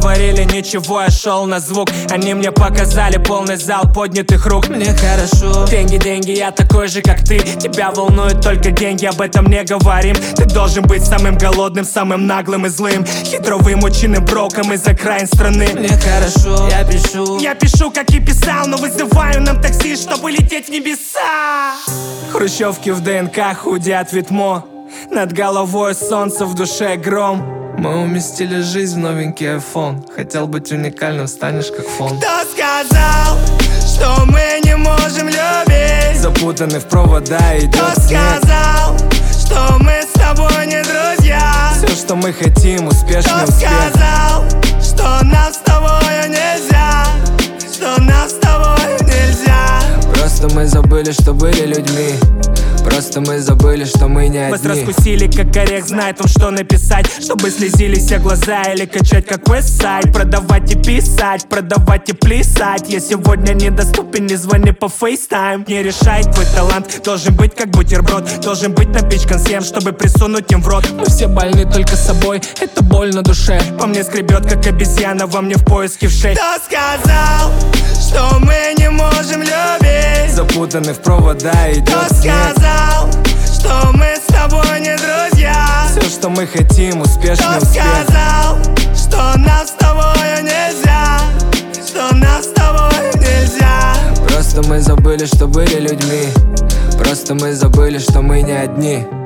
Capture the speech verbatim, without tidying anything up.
говорили ничего, я шел на звук. Они мне показали полный зал поднятых рук. Мне хорошо. Деньги, деньги, я такой же, как ты. Тебя волнуют только деньги, об этом не говорим. Ты должен быть самым голодным, самым наглым и злым, хитровым, ученым броком из окраин страны. Мне хорошо, я пишу. Я пишу, как и писал, но вызываю нам такси, чтобы лететь в небеса. Хрущевки в ДНК худят ветмо. Над головой солнце, в душе гром. Мы уместили жизнь в новенький айфон. Хотел быть уникальным, станешь как фон. Кто сказал, что мы не можем любить? Запутаны в провода, идет Кто снег. сказал, что мы с тобой не друзья? Все, что мы хотим, успешный Кто успех. сказал, что нам с тобой нельзя? Что нам с тобой нельзя? Просто мы забыли, что были людьми. Просто мы забыли, что мы не Вас одни. раскусили, как орех, знает он, что написать, чтобы слезились все глаза или качать, как Westside. Продавать и писать, продавать и плясать. Я сегодня недоступен, не звони по FaceTime. Не решай, твой талант должен быть как бутерброд. Должен быть напичкан всем, чтобы присунуть им в рот. Мы все больны только собой, это боль на душе. По мне скребет, как обезьяна, во мне в поиске в шее. Кто сказал, что мы не можем любить? Запутаны в провода, идет Кто снег. сказал, что мы с тобой не друзья? Все, что мы хотим, успешный Кто успех. сказал, что нам с тобой нельзя? Что нам с тобой нельзя? Просто мы забыли, что были людьми. Просто мы забыли, что мы не одни.